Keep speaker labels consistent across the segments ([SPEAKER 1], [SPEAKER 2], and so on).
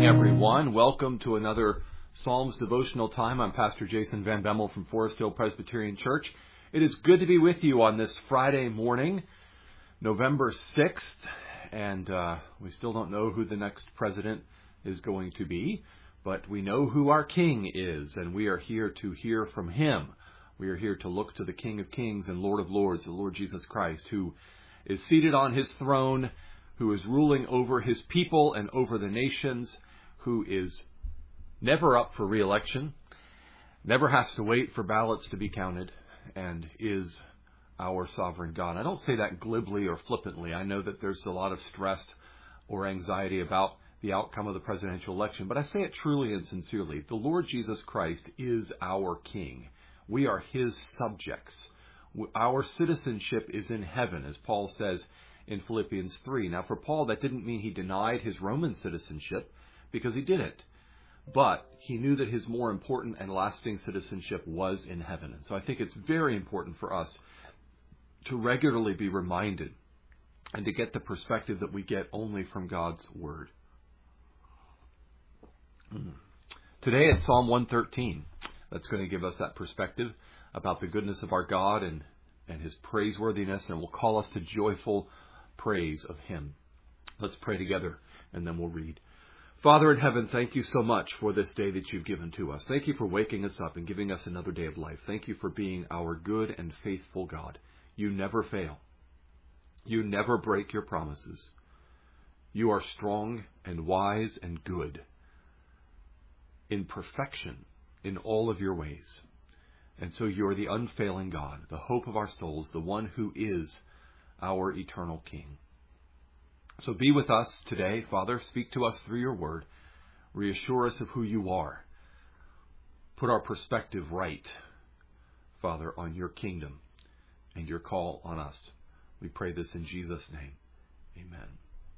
[SPEAKER 1] everyone. Welcome to another Psalms devotional time. I'm Pastor Jason Van Bemmel from Forest Hill Presbyterian Church. It is good to be with you on this Friday morning, November 6th, and we still don't know who the next president is going to be, but we know who our King is, and we are here to hear from Him. We are here to look to the King of Kings and Lord of Lords, the Lord Jesus Christ, who is seated on His throne, who is ruling over His people and over the nations, who is never up for re-election, never has to wait for ballots to be counted, and is our sovereign God. I don't say that glibly or flippantly. I know that there's a lot of stress or anxiety about the outcome of the presidential election, but I say it truly and sincerely. The Lord Jesus Christ is our King. We are His subjects. Our citizenship is in heaven, as Paul says in Philippians 3. Now, for Paul, that didn't mean he denied his Roman citizenship, because he didn't. But he knew that his more important and lasting citizenship was in heaven. And so I think it's very important for us to regularly be reminded and to get the perspective that we get only from God's Word. Today it's Psalm 113. That's going to give us that perspective about the goodness of our God and His praiseworthiness, and will call us to joyful praise of Him. Let's pray together, and then we'll read. Father in heaven, thank you so much for this day that you've given to us. Thank you for waking us up and giving us another day of life. Thank you for being our good and faithful God. You never fail. You never break your promises. You are strong and wise and good, in perfection in all of your ways. And so you are the unfailing God, the hope of our souls, the one who is our eternal King. So be with us today, Father. Speak to us through your word. Reassure us of who you are. Put our perspective right, Father, on your kingdom and your call on us. We pray this in Jesus' name. Amen.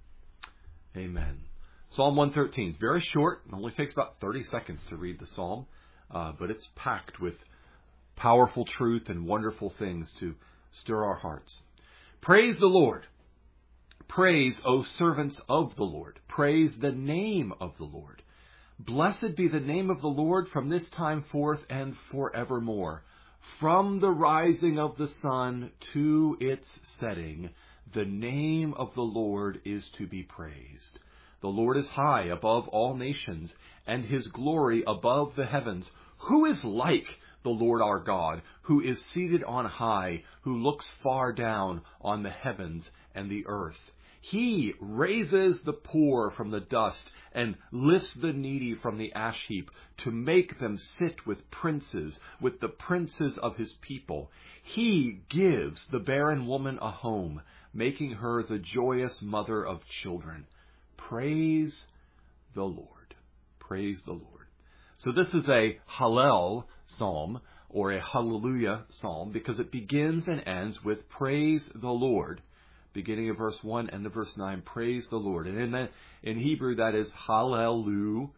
[SPEAKER 1] Amen. Psalm 113 is very short. It only takes about 30 seconds to read the psalm, but it's packed with powerful truth and wonderful things to stir our hearts. Praise the Lord. Praise, O servants of the Lord. Praise the name of the Lord. Blessed be the name of the Lord from this time forth and forevermore. From the rising of the sun to its setting, the name of the Lord is to be praised. The Lord is high above all nations, and His glory above the heavens. Who is like the Lord our God, who is seated on high, who looks far down on the heavens and the earth? He raises the poor from the dust and lifts the needy from the ash heap to make them sit with the princes of His people. He gives the barren woman a home, making her the joyous mother of children. Praise the Lord. Praise the Lord. So this is a Hallel psalm, or a Hallelujah psalm, because it begins and ends with praise the Lord. Beginning of verse 1 and the verse 9, praise the Lord. And in Hebrew, that is Hallelujah.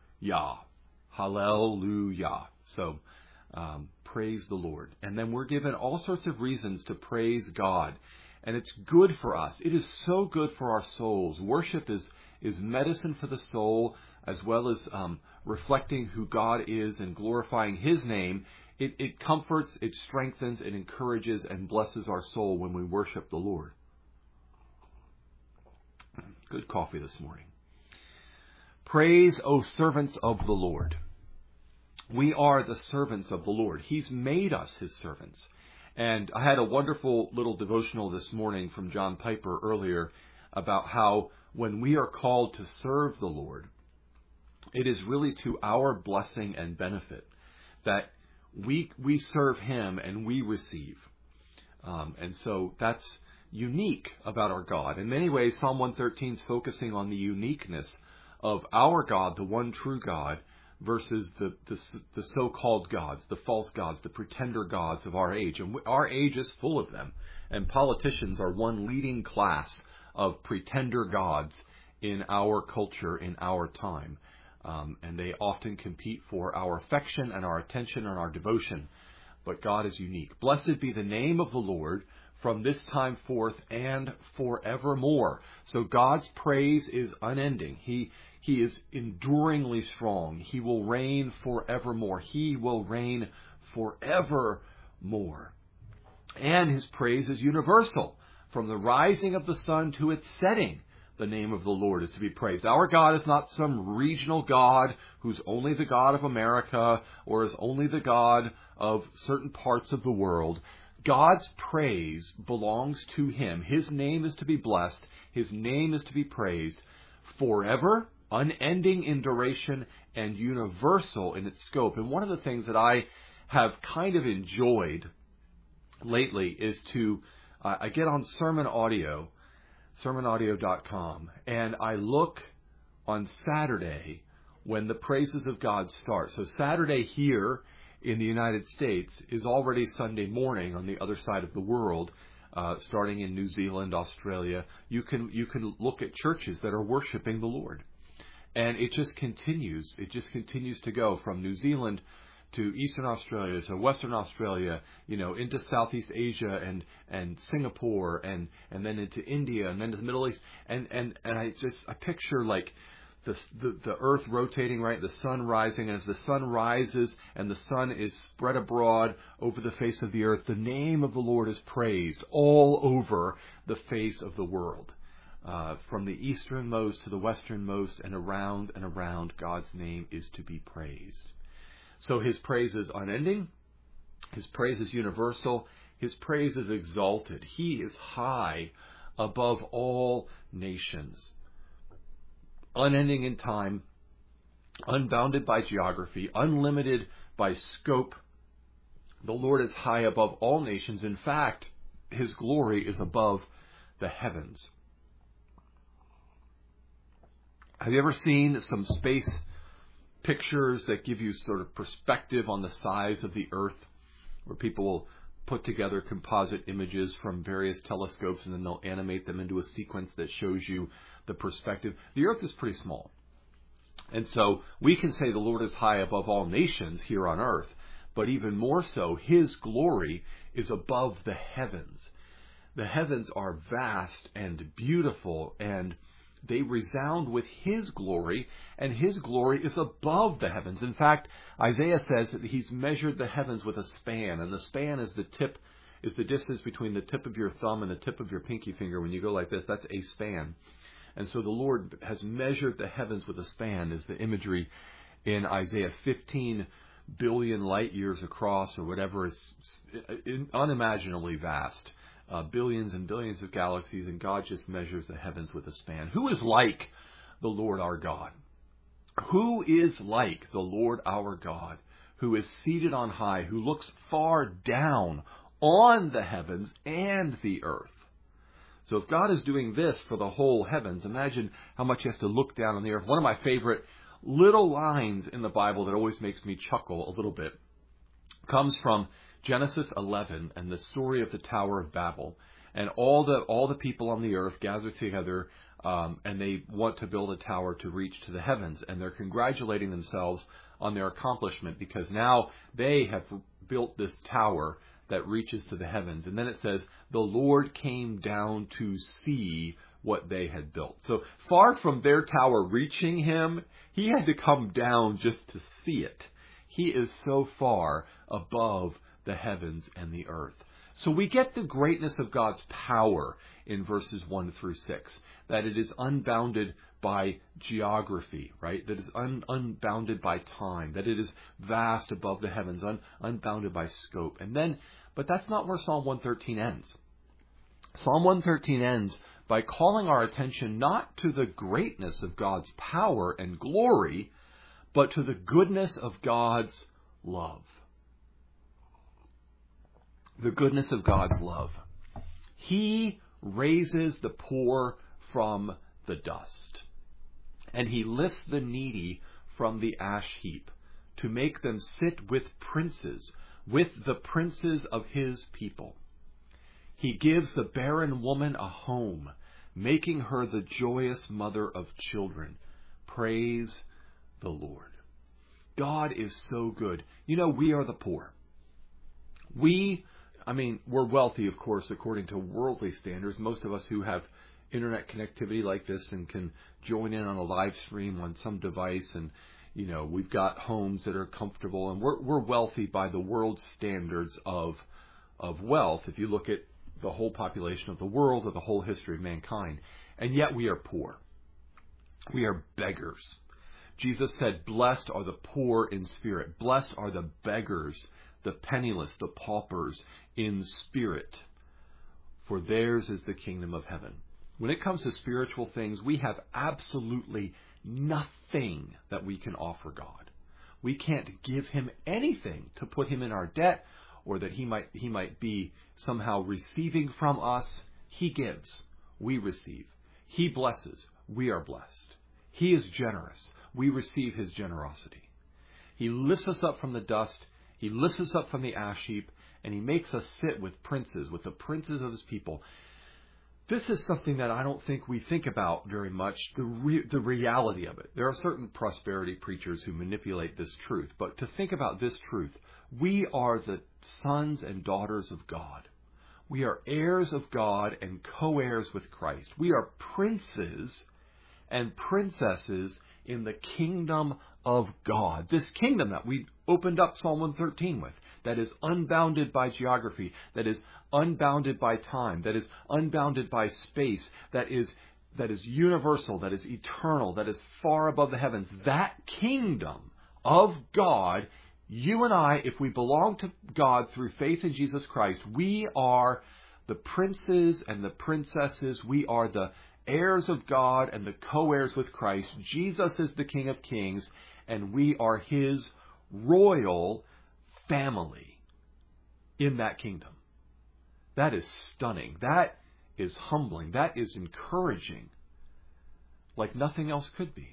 [SPEAKER 1] Hallelujah. So, praise the Lord. And then we're given all sorts of reasons to praise God. And it's good for us. It is so good for our souls. Worship is medicine for the soul, as well as reflecting who God is and glorifying His name. It comforts, it strengthens, it encourages, and blesses our soul when we worship the Lord. Good coffee this morning. Praise, O servants of the Lord. We are the servants of the Lord. He's made us His servants. And I had a wonderful little devotional this morning from John Piper earlier about how when we are called to serve the Lord, it is really to our blessing and benefit that we serve Him and we receive. And so that's unique about our God. In many ways, Psalm 113 is focusing on the uniqueness of our God, the one true God, versus the so-called gods, the false gods, the pretender gods of our age. And our age is full of them. And politicians are one leading class of pretender gods in our culture, in our time. And they often compete for our affection and our attention and our devotion. But God is unique. Blessed be the name of the Lord from this time forth and forevermore. So God's praise is unending. He He is enduringly strong. He will reign forevermore. He will reign forevermore. And his praise is universal. From the rising of the sun to its setting, the name of the Lord is to be praised. Our God is not some regional God who's only the God of America or is only the God of certain parts of the world. God's praise belongs to him. His name is to be blessed. His name is to be praised forever, unending in duration, and universal in its scope. And one of the things that I have kind of enjoyed lately is to, I get on Sermon Audio, sermonaudio.com, and I look on Saturday when the praises of God start. So Saturday here in the United States is already Sunday morning on the other side of the world, starting in New Zealand, Australia. You can look at churches that are worshiping the Lord. And it just continues. It just continues to go from New Zealand to Eastern Australia, to Western Australia, into Southeast Asia and Singapore and then into India and then to the Middle East. And I picture like the earth rotating, right? The sun rising, and as the sun rises and the sun is spread abroad over the face of the earth, the name of the Lord is praised all over the face of the world. From the easternmost to the westernmost and around, God's name is to be praised. So his praise is unending. His praise is universal. His praise is exalted. He is high above all nations. Unending in time, unbounded by geography, unlimited by scope. The Lord is high above all nations. In fact, his glory is above the heavens. Have you ever seen some space pictures that give you sort of perspective on the size of the earth, where people will put together composite images from various telescopes and then they'll animate them into a sequence that shows you the perspective? The earth is pretty small. And so we can say the Lord is high above all nations here on earth, but even more so, his glory is above the heavens. The heavens are vast and beautiful, and they resound with his glory, and his glory is above the heavens. In fact, Isaiah says that he's measured the heavens with a span, and the span is the distance between the tip of your thumb and the tip of your pinky finger. When you go like this, that's a span. And so the Lord has measured the heavens with a span, is the imagery in Isaiah. 15 billion light years across, or whatever, is unimaginably vast. Billions and billions of galaxies, and God just measures the heavens with a span. Who is like the Lord our God? Who is like the Lord our God, who is seated on high, who looks far down on the heavens and the earth? So if God is doing this for the whole heavens, imagine how much he has to look down on the earth. One of my favorite little lines in the Bible that always makes me chuckle a little bit comes from Genesis 11 and the story of the Tower of Babel. And all the people on the earth gather together, and they want to build a tower to reach to the heavens. And they're congratulating themselves on their accomplishment, because now they have built this tower that reaches to the heavens. And then it says, the Lord came down to see what they had built. So far from their tower reaching him, he had to come down just to see it. He is so far above the heavens and the earth. So we get the greatness of God's power in verses 1 through 6, that it is unbounded by geography, right? That is unbounded by time, that it is vast above the heavens, unbounded by scope. And then, but that's not where Psalm 113 ends. Psalm 113 ends by calling our attention not to the greatness of God's power and glory, but to the goodness of God's love. The goodness of God's love. He raises the poor from the dust, and he lifts the needy from the ash heap to make them sit with princes, with the princes of his people. He gives the barren woman a home, making her the joyous mother of children. Praise the Lord. God is so good. You know, we are the poor. We're wealthy, of course, according to worldly standards. Most of us who have internet connectivity like this and can join in on a live stream on some device, and we've got homes that are comfortable, and we're wealthy by the world's standards of wealth if you look at the whole population of the world or the whole history of mankind. And yet we are poor. We are beggars. Jesus said, "Blessed are the poor in spirit. Blessed are the beggars, the penniless, the paupers in spirit, for theirs is the kingdom of heaven." When it comes to spiritual things, we have absolutely nothing that we can offer God. We can't give him anything to put him in our debt, or that he might be somehow receiving from us. He gives, we receive. He blesses, we are blessed. He is generous, we receive his generosity. He lifts us up from the dust, he lifts us up from the ash heap, and he makes us sit with princes, with the princes of his people. This is something that I don't think we think about very much, the reality of it. There are certain prosperity preachers who manipulate this truth, but to think about this truth, we are the sons and daughters of God. We are heirs of God and co-heirs with Christ. We are princes and princesses in the kingdom of God. This kingdom that we opened up Psalm 113 with, that is unbounded by geography, that is unbounded by time, that is unbounded by space, that is universal, that is eternal, that is far above the heavens. That kingdom of God, you and I, if we belong to God through faith in Jesus Christ, we are the princes and the princesses. We are the heirs of God and the co-heirs with Christ. Jesus is the King of Kings, and we are his royal family in that kingdom. That is stunning. That is humbling. That is encouraging, like nothing else could be.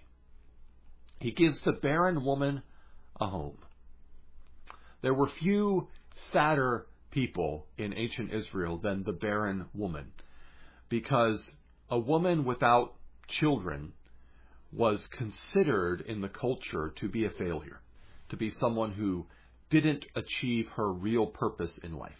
[SPEAKER 1] He gives the barren woman a home. There were few sadder people in ancient Israel than the barren woman, because a woman without children was considered in the culture to be a failure, to be someone who didn't achieve her real purpose in life.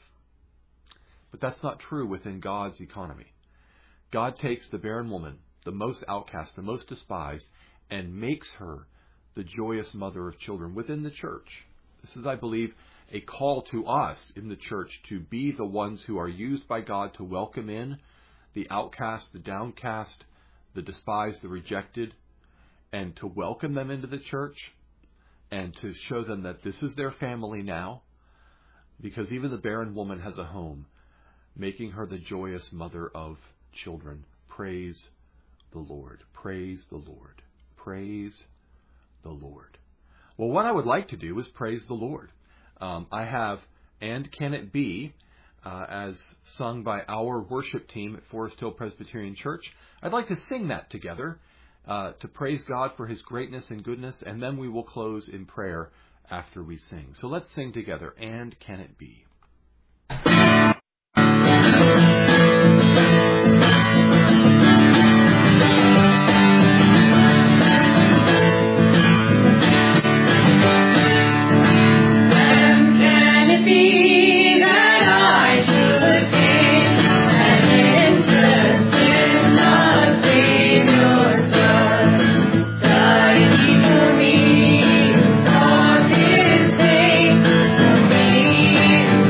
[SPEAKER 1] But that's not true within God's economy. God takes the barren woman, the most outcast, the most despised, and makes her the joyous mother of children within the church. This is, I believe, a call to us in the church to be the ones who are used by God to welcome in the outcast, the downcast, the despised, the rejected, and to welcome them into the church and to show them that this is their family now, because even the barren woman has a home, making her the joyous mother of children. Praise the Lord. Praise the Lord. Praise the Lord. Well, what I would like to do is praise the Lord. I have "And Can It Be" as sung by our worship team at Forest Hill Presbyterian Church. I'd like to sing that together to praise God for his greatness and goodness, and then we will close in prayer after we sing. So let's sing together, "And Can It Be."
[SPEAKER 2] Me,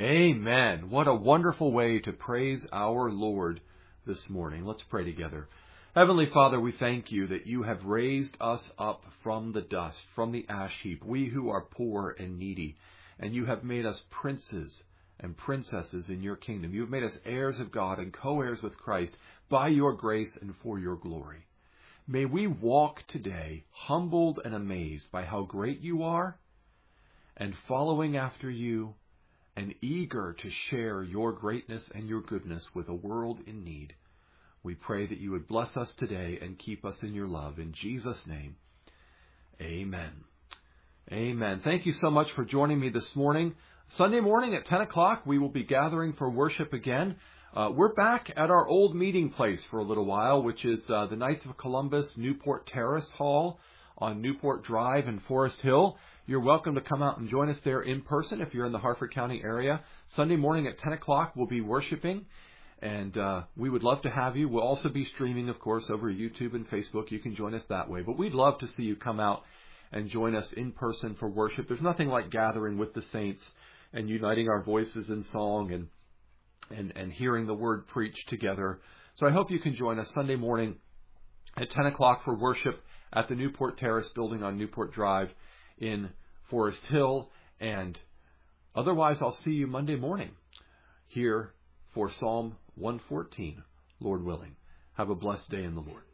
[SPEAKER 1] Amen. What a wonderful way to praise our Lord this morning. Let's pray together. Heavenly Father, we thank you that you have raised us up from the dust, from the ash heap, we who are poor and needy, and you have made us princes and princesses in your kingdom. You have made us heirs of God and co-heirs with Christ by your grace and for your glory. May we walk today humbled and amazed by how great you are, and following after you, and eager to share your greatness and your goodness with a world in need. We pray that you would bless us today and keep us in your love. In Jesus' name, amen. Amen. Thank you so much for joining me this morning. Sunday morning at 10 o'clock, we will be gathering for worship again. We're back at our old meeting place for a little while, which is the Knights of Columbus Newport Terrace Hall on Newport Drive in Forest Hill. You're welcome to come out and join us there in person if you're in the Harford County area. Sunday morning at 10 o'clock, we'll be worshiping, and we would love to have you. We'll also be streaming, of course, over YouTube and Facebook. You can join us that way. But we'd love to see you come out and join us in person for worship. There's nothing like gathering with the saints and uniting our voices in song and hearing the word preached together. So I hope you can join us Sunday morning at 10 o'clock for worship at the Newport Terrace building on Newport Drive in Forest Hill. And otherwise, I'll see you Monday morning here for Psalm 114, Lord willing. Have a blessed day in the Lord.